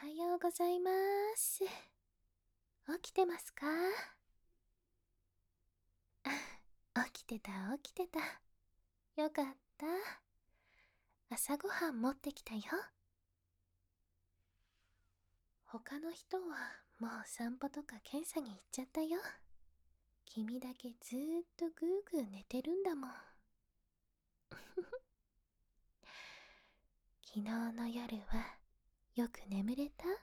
はようございます。起きてますか？起きてた起きてた。よかった。朝ごはん持ってきたよ。他の人はもう散歩とか検査に行っちゃったよ。君だけずーっとぐーぐー寝てるんだもん。昨日の夜はよく眠れた？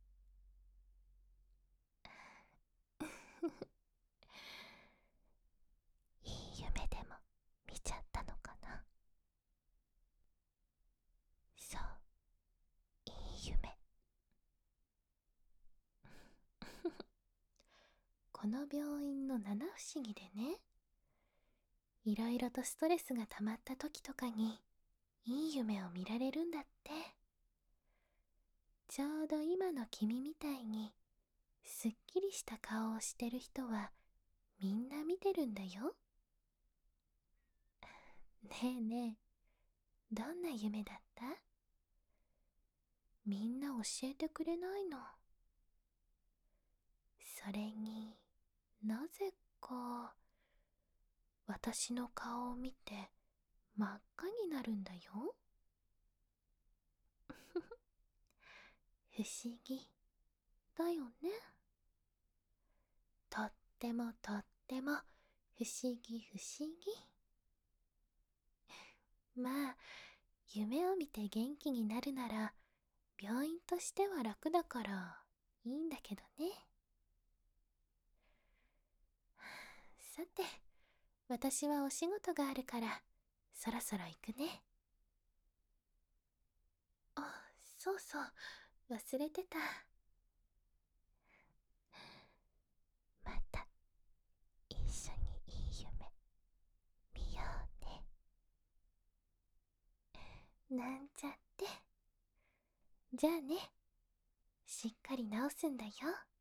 いい夢でも見ちゃったのかな。そう、いい夢。この病院の七不思議でね、いろいろとストレスが溜まった時とかにいい夢を見られるんだって。ちょうど今の君みたいにすっきりした顔をしてる人はみんな見てるんだよ。ねえねえ、どんな夢だった？みんな教えてくれないの。それになぜか私の顔を見て真っ赤になるんだよ。不思議だよね。とってもとっても不思議不思議。まあ、夢を見て元気になるなら病院としては楽だからいいんだけどね。さて、私はお仕事があるからそろそろ行くね。あ、そうそう、忘れてた。また一緒にいい夢見ようね。なんちゃって。じゃあね、しっかり治すんだよ。